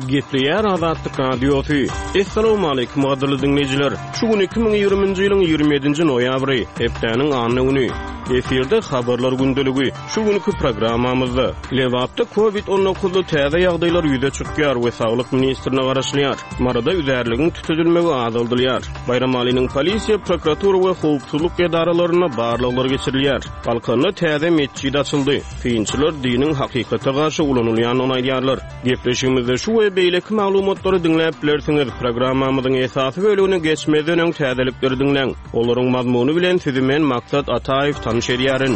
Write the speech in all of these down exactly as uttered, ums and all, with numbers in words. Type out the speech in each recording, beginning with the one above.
Gepriyer Azatlyk Radiosu. Assalamu alaykum gaderly dinleyijiler. Şu gün iki bin ýygrymynjy ýylyň ýygrimi ýedinji noýabry, hepdeniň any güni. Eferde habarlar gündeligi. Şu günkü programmamyzda Lewapda covid on dokuz täze ýagdaýlar ýüze çykýar we Saglyk ministrine garaşlýar. Marada üzerligiň tutulmagi azaldylýar. Bayram alynyň polisiýa, prokuratura we howpsuzlyk edaralaryna barlyklar geçirilýär. Balkanda täze mesjid açyldy. Fiýinçiler diniň hakykaty garşy ulanylýanyny aýdýarlar. Gepleşigimizde şu we beýleki maglumatlary dinläp bilersiňiz. Programmamyzyň esasy bölügine geçmeden öň täzelikleri dinleň. Olaryň mazmuny bilen sizi men Maksat Ataýew tanışýaryn.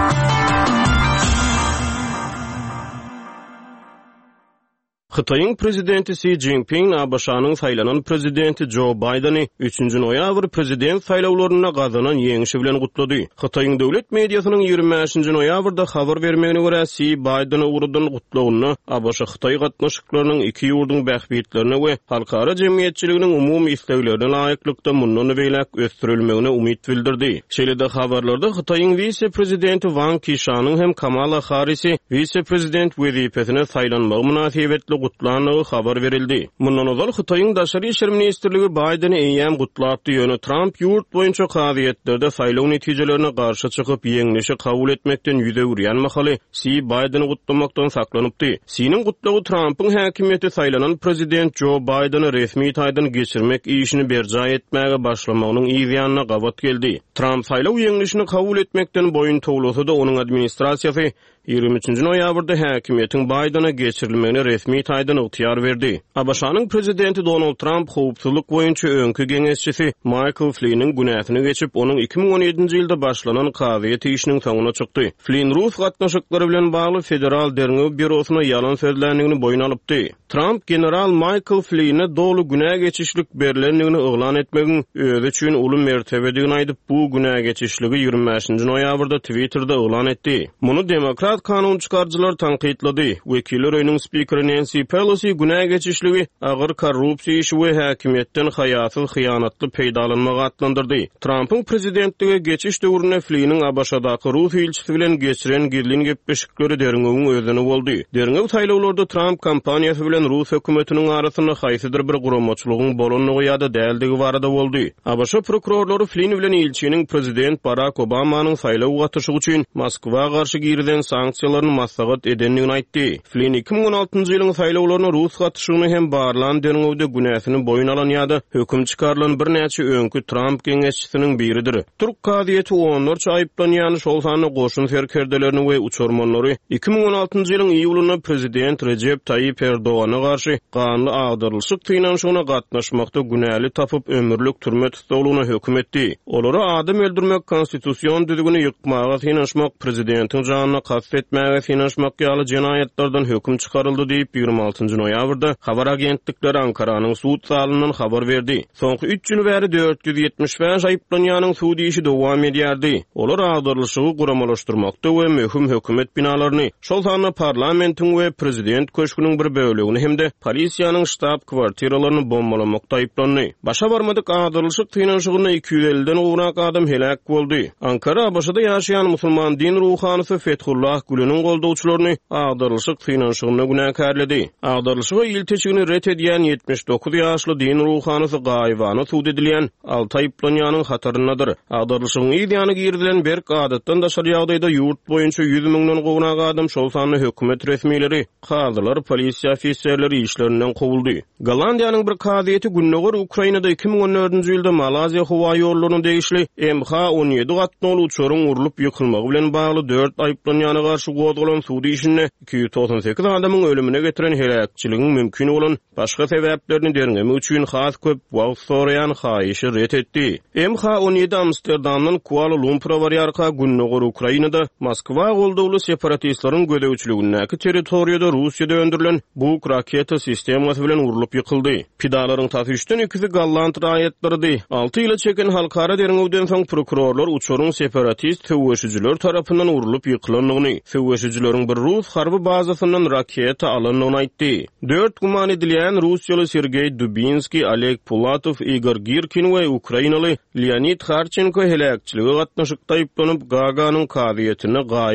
Xitoyň prezidenti Xi Jinping A B Ş'nyň saýlanan prezidenti Joe Biden'i üçünji noýabr prezident saýlawlaryna gazanan ýeňişi bilen gutlady. Xitoyň döwlet mediasynyň ýygrimi beşinji noýabrda habar bermegine görä Xi Biden'i urudan gutlawyny A B Ş Xitoy gatnaşyklarynyň iki ýurdun bäxbitlerine we halkara jemgyýetçiliginiň umumy isleglerine laýyklykda mundan beýlek ösdürilmegine umyt bildirdi. Şeýle-de habarlarda Xitoyň vice-prezidenti Wang Qishan'yň hem Kamala Harris'i vice-prezident wezipesine saýlanmagy münasibetli gutlanyny habar verildi. Mundan ozal Xitoyň daşary işler ministrligi Biden'i eýýäm gutlapdy ýöne Trump ýurt boýunça kaziyetlerde saýlaw netijelerine garşy çykyp ýeňnişi kabul etmekden ýüze urýan mahaly Xi Biden'i gutlamakdan saklanypdy. Xi'niň gutlagy Trump'yň häkimiýeti saýlanan prezident Joe Biden'i resmi taýdan geçirmek işini berja etmäge başlamagynyň ýygyanyna gabat geldi. Trump saýlaw ýeňnişini kabul etmekden boyun toglasy da onuň administrasiýasy ýygrimi üçünji noýabrda häkimiýetiň Biden'a geçirilmegine resmi taýdan ygtyýar berdi. A B Ş'nyň prezidenti Donald Trump howpsuzlyk boýunça öňkü geňeşçisi Michael Flynn'in günäsini geçip onuň iki bin on ýedinji ýylda başlanan kaziýet işiniň soňuna çykdy. Flynn Rus gatnaşyklary bilen bagly federal derňew bürosyna ýalan sözländigini boyun alypdy. Trump general Michael Flynn'e dolu günä geçişlik berilendigini yglan etmegiň özü üçin uly mertebedigini aýdyp bu günä geçişligi ýygrimi beşinji noýabrda Twitter'da yglan etdi. Muny demokrat kanun çykarjylar tanqidlady. Wekiller öýüniň spikeri Nancy Pelosi günä geçişligi agyr korrupsiýa işi we häkimiýetden haýatsy hyýanatly peýdalanmagy atlandyrdy. Trump'yň prezidentlige geçiş döwrüne Flynn'in A B Ş'daky Rus ilçisi bilen geçiren girlin gepleşikleri derňewiň özüne boldy. Derňew saýlawlarda Trump kampaniýasy bilen Rus hökümetiniň arasynda haýsydyr bir guramaçylygyň bolanlygy ýa-da däldigi barada boldy. A B Ş prokurorlary Flynn bilen ilçiniň prezident Barack Obamanyň saýlaw gatnaşygy üçin Moskwa garşy girden sanksiýalaryny maslahat edenligini aýtdy. Flynn iki bin on altynjy ýylyň saýlawlaryna Rus gatnaşygyny hem barlan derňewde günäsini boyun alan ýa-da höküm çykarlan bir näçe öňkü Trump geňeşçisiniň biridir. Türk kaziýeti onlarça aýyplanýan şol sany goşun serkerdelerini we uçurmanlary iki bin on altynjy ýylyň iýulyna prezident Recep Tayyip Erdoğan'a garşy ganly agdyrlyşyk finansiyona gatnaşmakda günäli tapyp ömürlük türme tutulmagyna höküm etdi. Olary adam öldürmek konstitusiýon düzgüni ýykmaga finansmak prezidentiň janyna kastetmäge finansmak ýaly jinayetlerden höküm çykaryldy diýip ýygrimi altynjy noýabrda habar agentlikleri Ankaranyň sud salynyň habar berdi. Soňky üç ýyl bäri dört ýüz ýetmiş beş aýyplanýanyň sudy işi dowam edýärdi. Olar agdyrlyşygy guramalaşdyrmakda we möhüm hökümet binalaryny, şol sany parlamentiň we prezident köşküniň bir bölegini hemde polisiýanyň ştab kwartiralaryny bombalamakda aýyplandy. Başa barmadyk agdyrlyşyk finansiyona iki yüz elliden ugrak adam helak boldy. Ankara A B Ş'da ýaşaýan musulman din ruhanysy Fethullah Güleniň goldawçylaryny agdyrlyşyk finansiýona günäkärledi. Agdyrlyşyga iltiçigini ret edýän ýetmiş dokuz ýaşly din ruhanysy gaýbany sud edilýän alty aýyplanýanyň hataryndadyr. Agdyrlyşygyň ýygyny girdilen berk adatdan daşary ýagdaýda ýurt boýunça yüz miňden gowrak adam şol sany hökümet resmiýetleri, gazylar, polisiýa ofisiýerleri işlerinden kowuldy. Gollandiýanyň bir kaziýeti günneger Ukrainada iki bin on dördünjy ýylda Malaziýa howa ýollarynyň degişli M H on ýedi gatnaly uçuryň urulyp ýykylmagy bilen bagly dört aýyplanýana garşy gozgalan sudy işini iki yüz toksan sekiz adamyň ölümine getiren helakçylygyň mümkin bolan başga sebäplerini derňemek üçin has köp wagt soraýan haýyşy ret etdi. M H on ýedi Amsterdamdan Kuala Lumpur'a barýarka günneger Ukrainada Moskwa goldawly separatistlaryň gödäwçiligindäki territoriýada Russiýada öndürilen bu raketa sistemasy bilen urulyp ýykyldy. Pidalaryň taşyşdan ikisi Golland raýatlarydy. alty ýyla çeken halkara derňewden soň prokurorlar uçuryň separatist söwüşçüler tarapyndan urulyp ýykylanlygyny, söwüşçüleriň bir Rus harby bazasyndan raketa alanlygyny aýtdy. dört guman edilýän Russiýaly Sergey Dubinski, Oleg Pulatov, Igor Girkin we Ukrainaly Leonid Kharchenko helakçyligi gatnaşykda aýyplanyp Gaganyň kaziýetine gaý